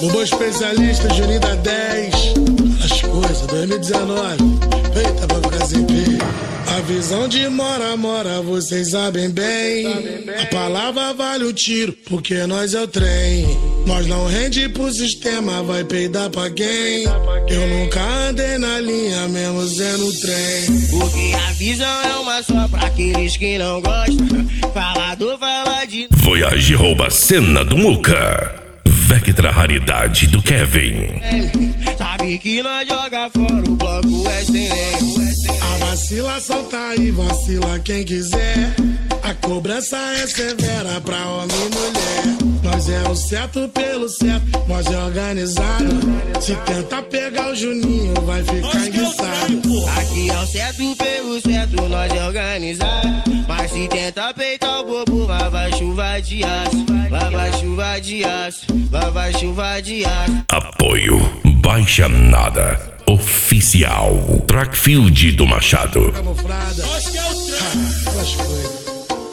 O bom especialista, Juninho da 10. As coisas, 2019. Eita, pra ficar sem pé. A visão de mora, vocês sabem bem. A palavra vale o tiro, porque nós é o trem. Nós não rende pro sistema, vai peidar pra quem? Eu nunca andei na linha, mesmo sendo trem. Porque a visão é uma só pra aqueles que não gostam. Falador fala de... Voyage rouba a cena do Muca. Vectra raridade do Kevin. Sabe que nós joga fora, o bloco é sem lei. A vacilação tá aí, vacila quem quiser. A cobrança é severa pra homem e mulher. Nós é o certo pelo certo, nós é organizado. Se tenta pegar o Juninho, vai ficar enguiçado. Aqui é o certo pelo certo, nós é organizado. Mas se tenta peitar o bobo, vai chuva de aço. Vai chuva de aço, vai chuva de aço. Apoio Baixa Nada Oficial. Trackfield do Machado. Camuflada. Aquelas coisas.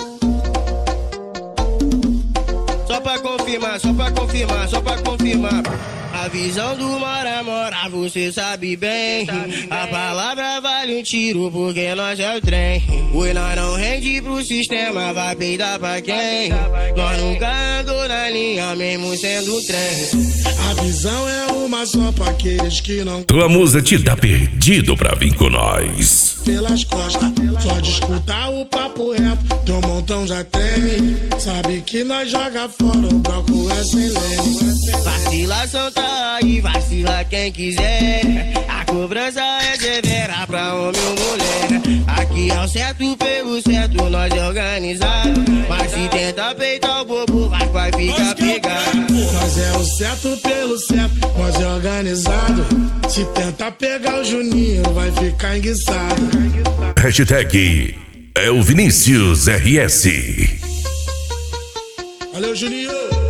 Só pra confirmar. A visão do mora, você sabe bem. A palavra vale um tiro, porque nós é o trem. Pois nós não rende pro sistema, vai peidar pra quem? Nós nunca andou na linha, mesmo sendo um trem. A visão é uma só pra aqueles que não... Tua musa te dá perdido pra vir com nós. Pelas costas, só de escutar o papo reto, teu montão já treme. Sabe que nós joga fora, o bloco é sem leme. Vacilação tá aí, vacila quem quiser. A cobrança é severa pra homem ou mulher. Aqui é o certo pelo certo, nós é organizado. Mas se tenta peitar o bobo, vai ficar pegado. Nós é o certo pelo certo, nós é organizado. Se tenta pegar o Juninho, vai ficar enguiçado. Hashtag é o Vinícius RS. Valeu, Juninho!